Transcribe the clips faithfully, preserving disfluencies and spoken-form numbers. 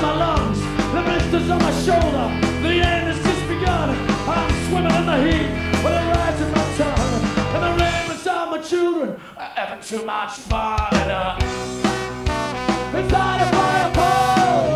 in my lungs, the blisters on my shoulder. The end has just begun. I'm swimming in the heat with a rise in my tongue, and the rain inside my children are having too much fun. Inside a fire pole,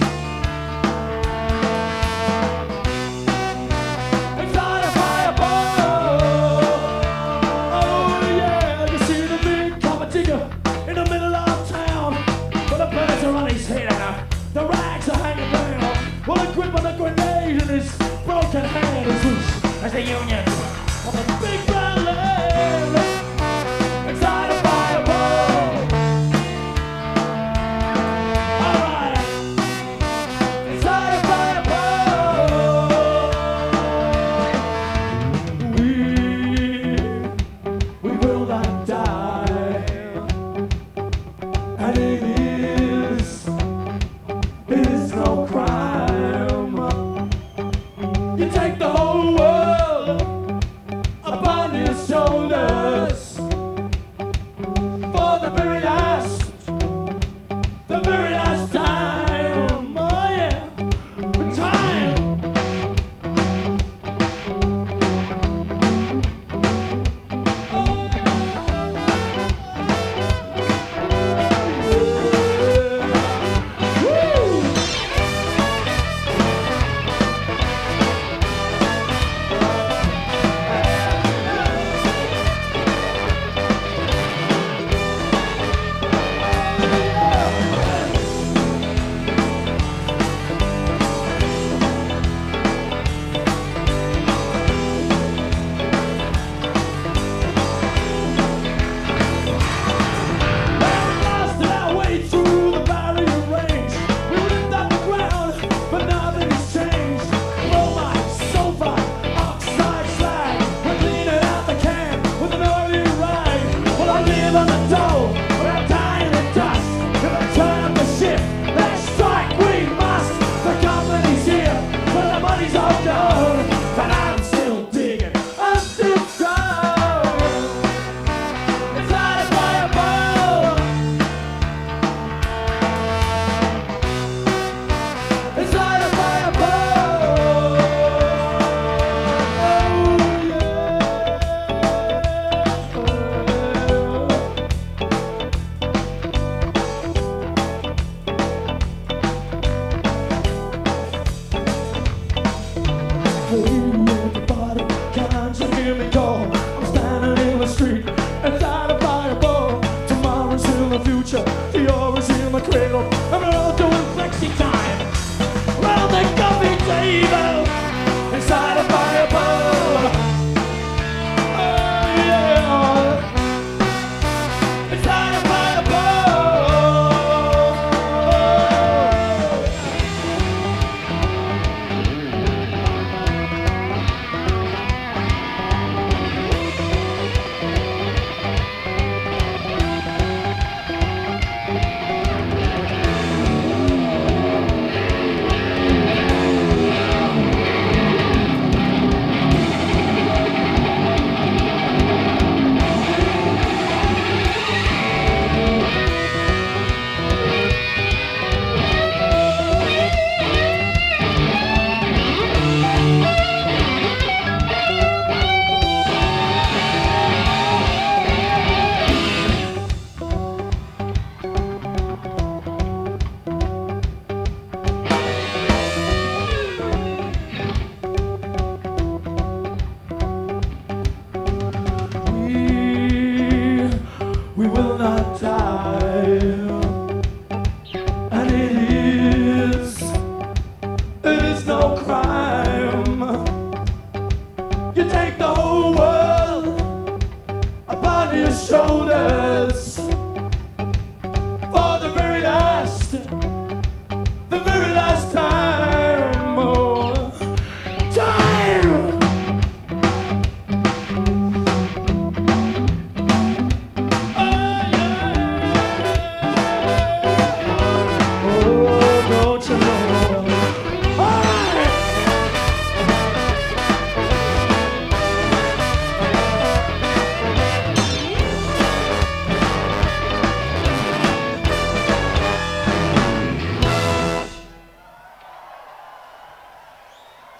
inside a fire pole. Oh yeah, you see the big copper digger in the middle of town, with the birds are on his head and the rags are hanging down. Well, the grip of the grenade in his broken hand is loose as the union of a big brown land inside a fire pole. All right, inside a fire pole. We, we will not die, and it is, it is no crime. You take the whole world upon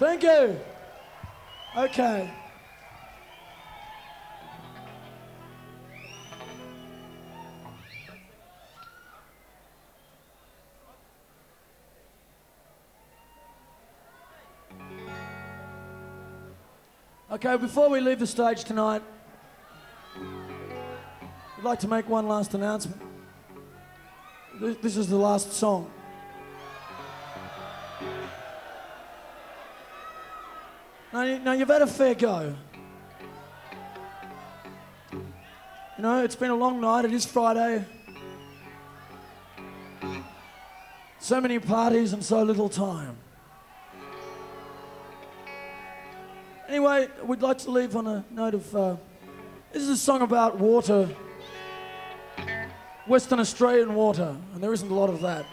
Thank you. Okay. Okay, before we leave the stage tonight, I'd like to make one last announcement. This, this is the last song. Now, you, now, you've had a fair go. You know, it's been a long night. It is Friday. So many parties and so little time. Anyway, we'd like to leave on a note of... Uh, this is a song about water. Western Australian water, and there isn't a lot of that.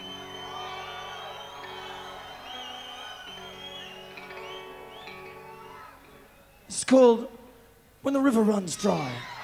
It's called When the River Runs Dry.